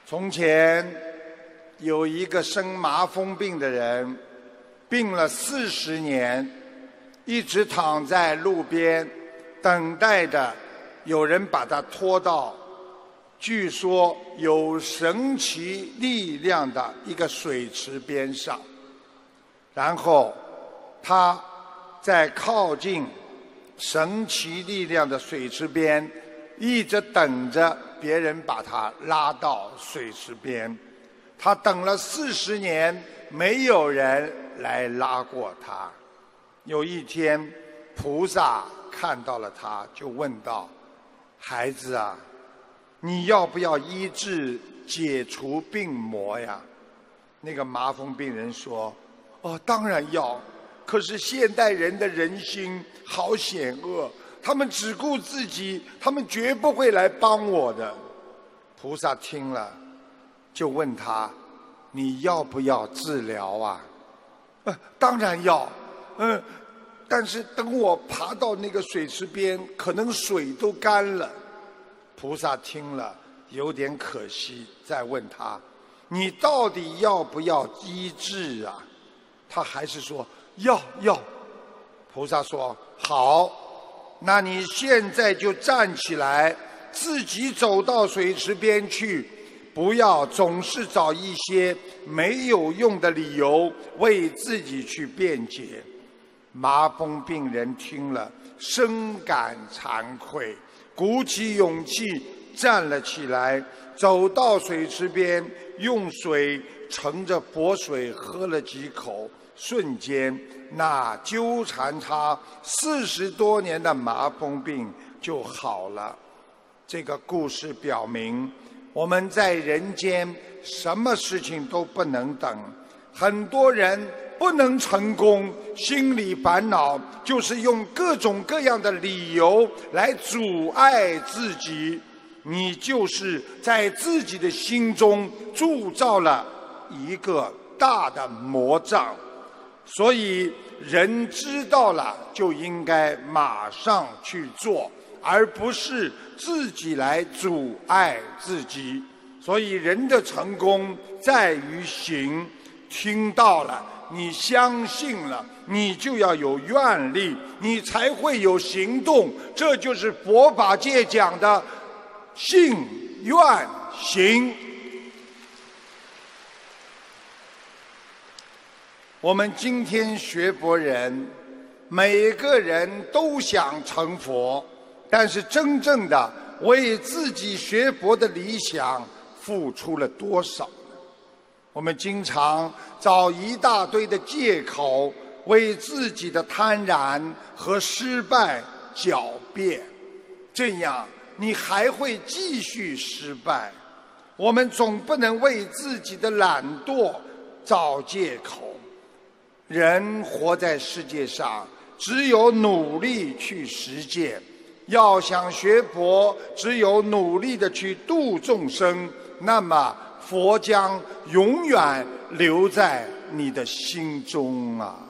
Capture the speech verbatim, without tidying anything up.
从前有一个生麻风病的人，病了四十年，一直躺在路边，等待着有人把他拖到据说有神奇力量的一个水池边上，然后他在靠近神奇力量的水池边，一直等着别人把他拉到水池边。他等了四十年，没有人来拉过他。有一天，菩萨看到了他，就问道：孩子啊，你要不要医治解除病魔呀？那个麻风病人说：哦，当然要，可是现代人的人心好险恶，他们只顾自己，他们绝不会来帮我的。菩萨听了，就问他：你要不要治疗啊？呃，当然要，嗯、呃，但是等我爬到那个水池边，可能水都干了。菩萨听了有点可惜，再问他：你到底要不要医治啊？他还是说要要。菩萨说：好，那你现在就站起来，自己走到水池边去，不要总是找一些没有用的理由为自己去辩解。麻风病人听了深感惭愧，鼓起勇气站了起来，走到水池边，用水盛着薄水喝了几口，瞬间那纠缠他四十多年的麻风病就好了。这个故事表明，我们在人间什么事情都不能等，很多人不能成功，心里烦恼就是用各种各样的理由来阻碍自己，你就是在自己的心中铸造了一个大的魔障。所以人知道了就应该马上去做，而不是自己来阻碍自己。所以人的成功在于行，听到了，你相信了，你就要有愿力，你才会有行动。这就是佛法界讲的信愿行。我们今天学佛人，每个人都想成佛，但是真正的为自己学佛的理想付出了多少呢？我们经常找一大堆的借口，为自己的贪婪和失败狡辩，这样你还会继续失败。我们总不能为自己的懒惰找借口。人活在世界上，只有努力去实践。要想学佛，只有努力的去度众生，那么佛将永远留在你的心中啊。